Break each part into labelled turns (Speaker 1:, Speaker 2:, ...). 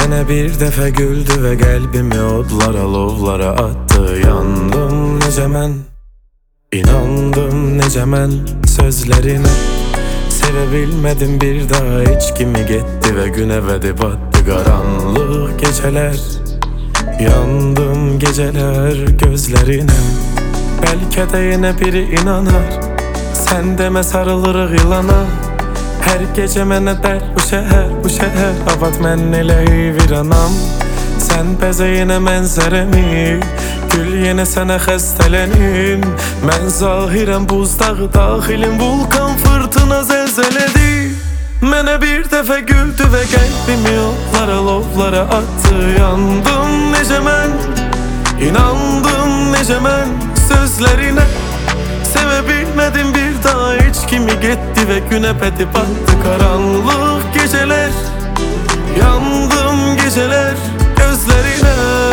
Speaker 1: Mənə bir dəfə güldü və qəlbimi odlara, lovlara attı. Yandım necə mən, inandım necə mən sözlərinə. Sevə bilmədim bir daha heç kimi, getdi və gün əvədi batdı qaranlıq gecələr. Yandım gecələr gözlərinə. Bəlkə də yenə biri inanar, sən demə sarılırıq ilana. Hər gecə mənə dərd bu şəhər, bu şəhər. Avad mən elə viranam, sən bəzə yenə mənzərəmi. Gül yenə sənə xəstələnim. Mən zahirəm buzdağı, daxilim vulkan, fırtına zəlzələdi. Mənə bir dəfə güldü və qəlbimi yollara, lovlara attı. Yandım necə mən, inandım necə mən sözlərinə. Sevə bilmədim bir daha heç kimi, getdi və gün əbədi batdı qaranlıq gecələr. Yandım gecələr gözlərinə.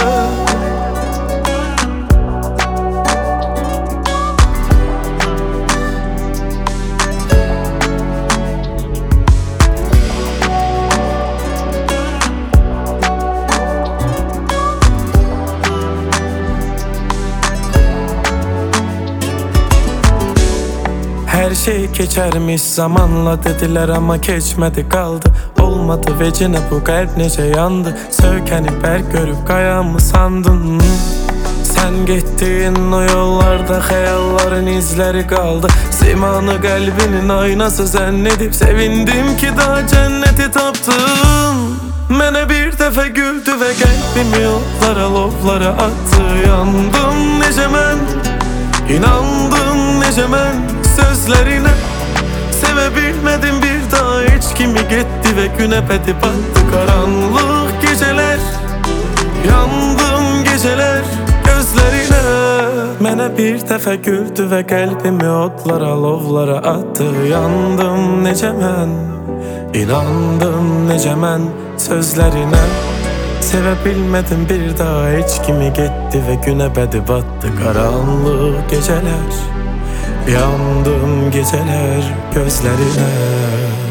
Speaker 1: Her şey keçərmiş zamanla dedilər, amma keçmədi qaldı. Olmadı vecinə bu qəlb necə yandı. Sökəni bərk görüb qayamı sandın. Sən getdin o yollarda, xəyalların izləri qaldı. Simanı qəlbinin aynası zənn edib sevindim ki daha cənnəti tapdım. Mənə bir dəfə güldü və qəlbimi yollara, lovlara attı. Yandım necə mən, inandım necə mən sözlərinə. Sevə bilmədim bir daha heç kimi, getdi və gün əbədi batdı qaranlıq gecələr. Yandım gecələr gözlərinə. Mənə bir dəfə güldü və qəlbimi odlara, lovlara attı. Yandım necə mən, inandım necə mən sözlərinə. Sevə bilmədim bir daha heç kimi, getdi və gün əbədi batdı qaranlıq gecələr. Yandım geceler gözlerine.